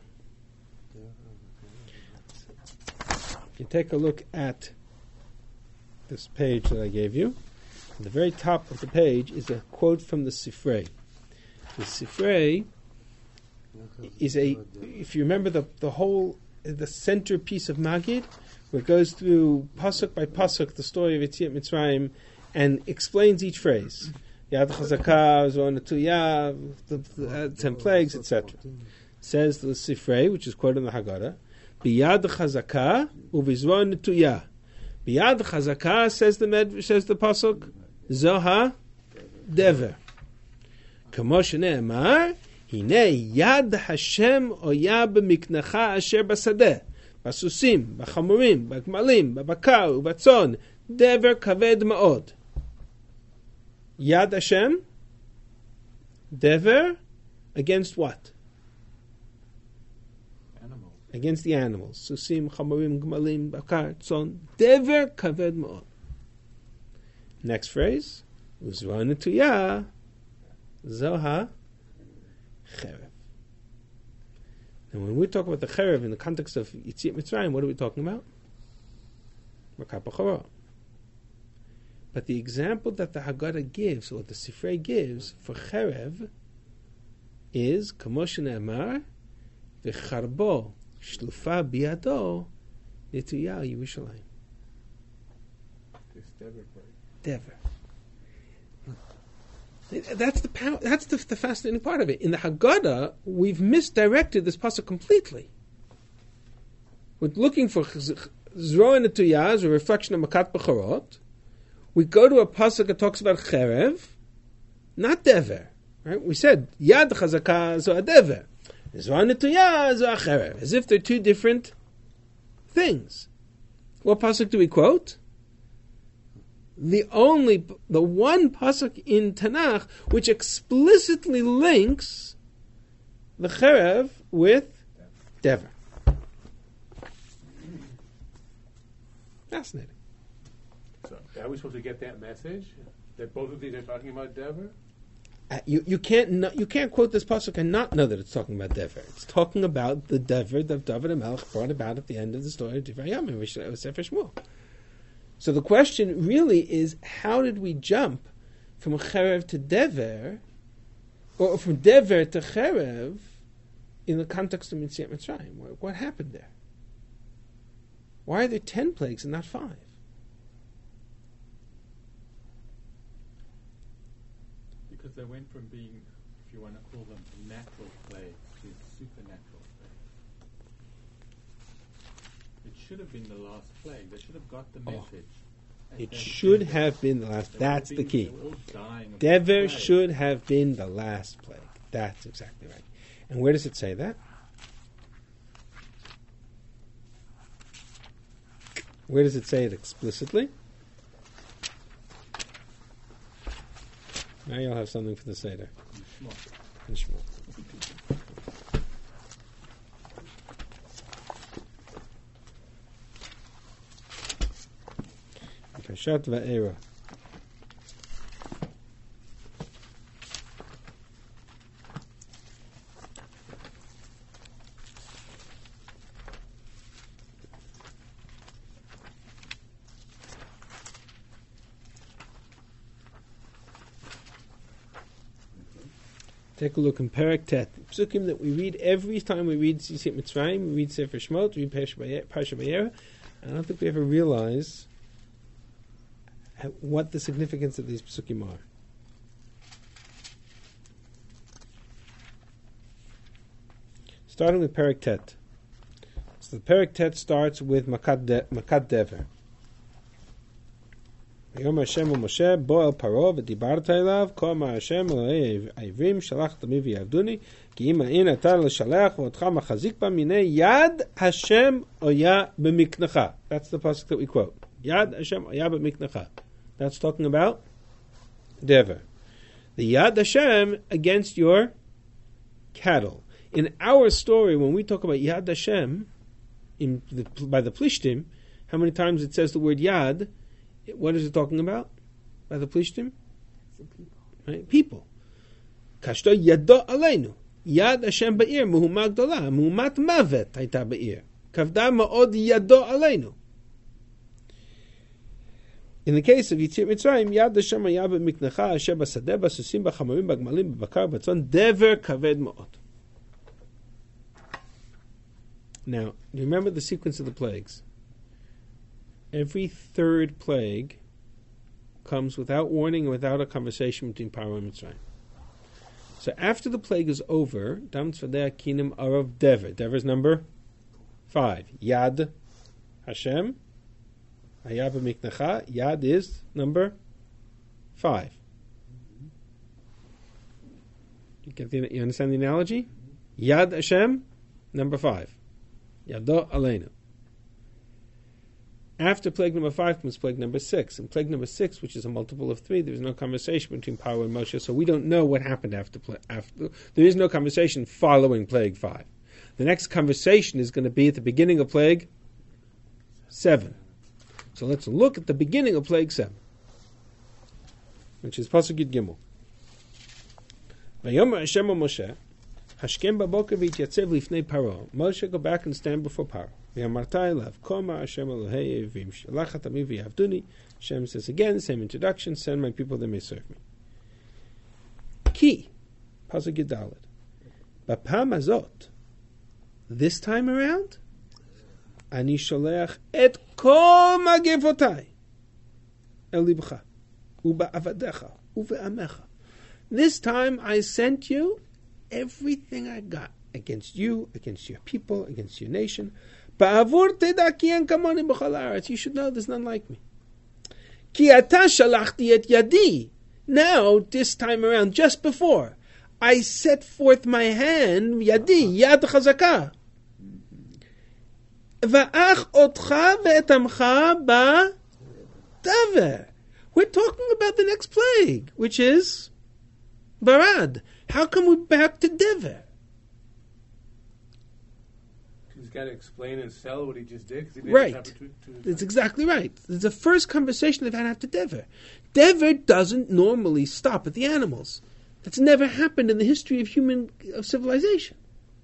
If you take a look at this page that I gave you, at the very top of the page is a quote from the Sifrei. The Sifrei is a, if you remember the, the whole, the centerpiece of Magid, where it goes through pasuk by pasuk the story of Yetziat Mitzrayim and explains each phrase. Yad Chazakah, Zohar Netuyah, the ten plagues, et cetera. Says the Sifrei, which is quoted in the Haggadah, Biyad Chazakah uVizroa Netuyah. Biyad Chazakah, says the med, says the pasuk, Zoha Dever. Kamo shene'emar, Hine Yad Hashem Oya b'miknecha asher basadeh. Basusim, Bachamurim, Bagmalim, Babakar, Ubatzon, Dever Kaved Ma'od. Yad Hashem, Dever, against what? Animals. Against the animals. Susim, Chamurim, Gmalim, Bakar, Tzon, Dever Kaved Ma'od. Next phrase, Uzra Netuyah, Zoha Cherev. And when we talk about the cherev in the context of Yetziat Mitzrayim, what are we talking about? Makat B'chorah. But the example that the Haggadah gives, or the Sifrei gives, for cherev is, Kamo shene'emar, V'charbo shlufa biyado Netuyah Yerushalayim. This Dever part. Dever. That's the power, that's the, the fascinating part of it. In the Haggadah, we've misdirected this pasuk completely. We're looking for Zroa Netuyah as a reflection of Makat B'chorot. We go to a pasuk that talks about Cherev, not Dever. Right? We said Yad Chazakah Zoha Dever, Zroa Netuyah Zoha Cherev, as if they're two different things. What pasuk do we quote? The only, the one pasuk in Tanakh which explicitly links the cherev with Dever. Fascinating. So, are we supposed to get that message that both of these are talking about Dever? Uh, you you can't no, you can't quote this pasuk and not know that it's talking about Dever. It's talking about the Dever that David HaMelech brought about at the end of the story of Divrei Hayamim, which was Sefer Shmuel. So the question really is, how did we jump from Cherev to Dever, or from Dever to Cherev, in the context of Yetziat Mitzrayim? What, what happened there? Why are there ten plagues and not five? Because they went from being, if you want to call them, natural plagues to supernatural plagues. It should have been the last plague. They should have got the Oh. message. It should have been the last. That's the key. Dever Dever should have been the last plague. That's exactly right. And where does it say that? Where does it say it explicitly? Now you'll have something for the Seder. In Shmuel. Parashat Va'era. Take a look in Perek Tet. Psukim that we read every time we read Yetziat Mitzrayim, we read Sefer Shemot, we read Parashat Va'era. I don't think we ever realize what the significance of these psukim are. Starting with Perek Tet. So the Perek Tet starts with Makat, De- Makat Dever. ויאמר השם למשה בוא אל פרעה ודיברת אליו כה אמר השם אלוהי העברים שלחת מי ויעבדוני כי אם אין אתה לשלח ואותך מחזיק בה מיני יד השם היה במקנך. That's the pasuk that we quote. יד השם היה במקנך. That's talking about Dever. The Yad Hashem against your cattle. In our story, when we talk about Yad Hashem in the, by the Plishtim, how many times it says the word Yad? What is it talking about? By the Plishtim? The people. Right? People. Kashto Yado Aleinu. Yad Hashem Ba'ir. Muhuma Gdola. Muhumat Mavet Haita Ba'ir. Kavda Ma'od Yado Aleinu. In the case of Yetziat Mitzrayim, Yad Hashem Haya B'miknecha Asher B'sadeh B'susim B'chamarim B'gmalim B'bakar B'tzon Dever Kaved Ma'od. Now, you remember the sequence of the plagues. Every third plague comes without warning and without a conversation between Paro and Mitzrayim. So after the plague is over, Dam Tzvadei Kinim Arav Dever. Dever is number five. Yad Hashem Haya B'miknecha. Yad is number five. You get the, you understand the analogy? Yad Hashem, number five. Yado Aleinu. After plague number five comes plague number six. And plague number six, which is a multiple of three, there is no conversation between Paro and Moshe, so we don't know what happened after, pla- after. There is no conversation following plague five. The next conversation is going to be at the beginning of plague seven. So let's look at the beginning of plague seven, which is Pasuk Yud Gimel. Vayomer Hashem o Moshe, Hashkem baboker v'yityatzeb lifnei Paro. Moshe, go back and stand before Paro. V'yamarta elav, Koma Hashem Elohei Evim shalachat ami v'yavduni. Hashem says again, same introduction, send my people, they may serve me. Ki, Pasuk Yud Daled. Bapam azot, this time around, Ani sholeach et kol magevotai el libcha u'ba'avadecha u've'amecha. This time I sent you everything I got against you, against your people, against your nation. Ba'avur teda ki en kamoni b'chol haaretz. You should know there's none like me. Ki ata shalachti et yadi. Now, this time around, just before, I set forth my hand, yadi, yad chazakah. Va'ach otcha ve'etamcha ba'daver. We're talking about the next plague, which is Barad. How come we're back to Dever? Because got to explain and sell what he just did. 'Cause he didn't Right. have to- to- That's exactly right. It's the first conversation they've had after Dever. Dever doesn't normally stop at the animals. That's never happened in the history of human of civilization.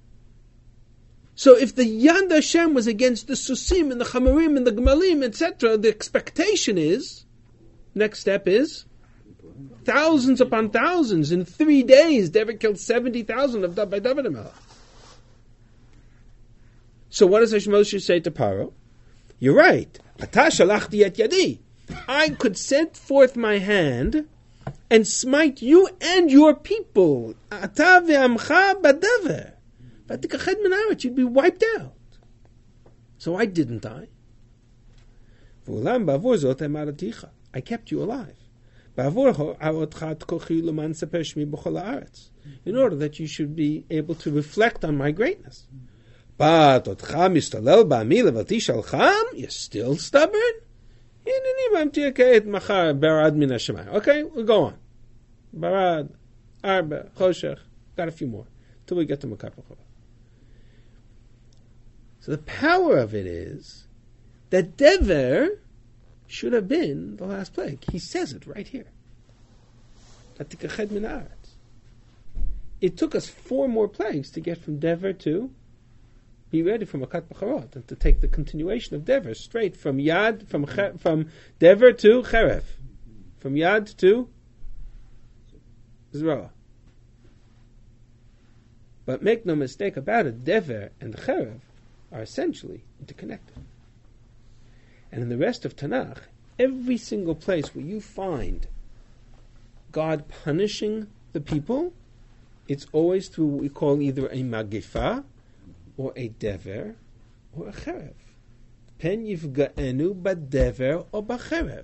So if the Yad Hashem was against the Susim and the Chamarim and the Gemalim, et cetera, the expectation is, next step is, thousands upon thousands. In three days, Dever killed seventy thousand of by David HaMelech. So what does Moshe say to Paro? You're right. Ata shalachti et yadi. I could send forth my hand and smite you and your people. Ata ve'amcha b'dever. V'tikached min haaretz. You'd be wiped out. So why didn't I? V'ulam ba'avor zot emaraticha. I kept you alive. Ba'avor ha'otcha tkochi l'man seper shmi b'chol haaretz. In order that you should be able to reflect on my greatness. But otcha mistalel ba'ami levati shalcham. You're still stubborn? Okay, we'll go on. Barad, Arba, Choshech, got a few more till we get to Makat B'chorot. So the power of it is that Dever should have been the last plague. He says it right here. It took us four more plagues to get from Dever to be ready for Makat B'chorot and to take the continuation of Dever straight from Yad, from from Dever to Cheref, from Yad to Zerah. But make no mistake about it, Dever and Cheref are essentially interconnected. And in the rest of Tanakh, every single place where you find God punishing the people, it's always through what we call either a Magifa, or a dever, or a cherev. Pen yifga'enu ba'dever or ba'cherev.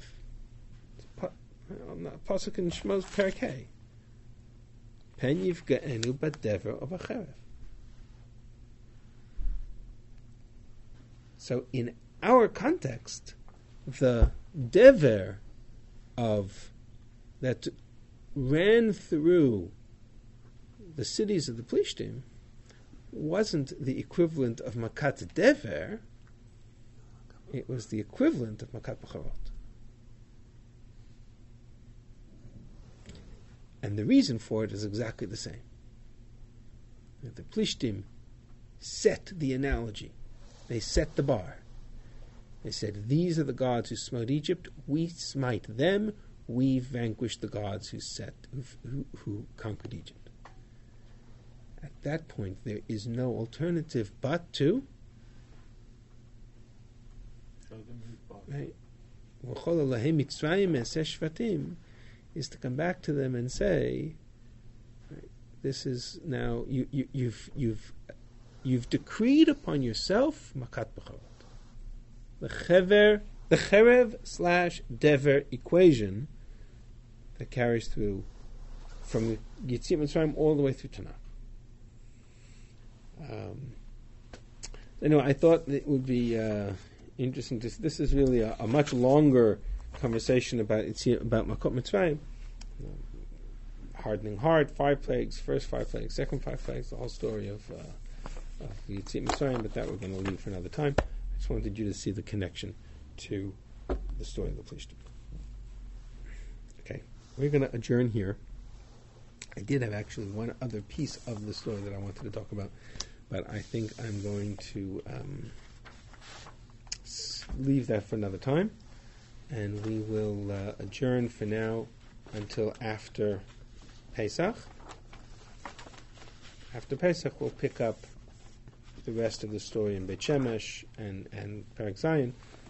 Pasuk in Shmos Perkei. Pen yifga'enu ba'dever or ba'cherev. So in our context, the dever of that ran through the cities of the Plishtim wasn't the equivalent of Makat Dever, it was the equivalent of Makat B'chorot. And the reason for it is exactly the same. The Plishtim set the analogy. They set the bar. They said, these are the gods who smote Egypt, we smite them, we vanquish the gods who set who, who conquered Egypt. At that point, there is no alternative but to right, is to come back to them and say, right, this is now you, you, you've you've you've decreed upon yourself Makat B'chorot. The chever, the cherev slash dever equation that carries through from Yetziat Mitzrayim all the way through Tanakh. Um, anyway, I thought it would be uh, interesting to. This is really a, a much longer conversation about it's about Makot Mitzrayim, um, hardening heart, five plagues, first five plagues, second five plagues, the whole story of uh, of the Yetziat Mitzrayim. But that we're going to leave for another time. I just wanted you to see the connection to the story of the Plishtim. Okay, we're going to adjourn here. I did have actually one other piece of the story that I wanted to talk about, but I think I'm going to um, s- leave that for another time, and we will uh, adjourn for now until after Pesach. After Pesach, we'll pick up the rest of the story in Beit Shemesh and, and Perek Zayin,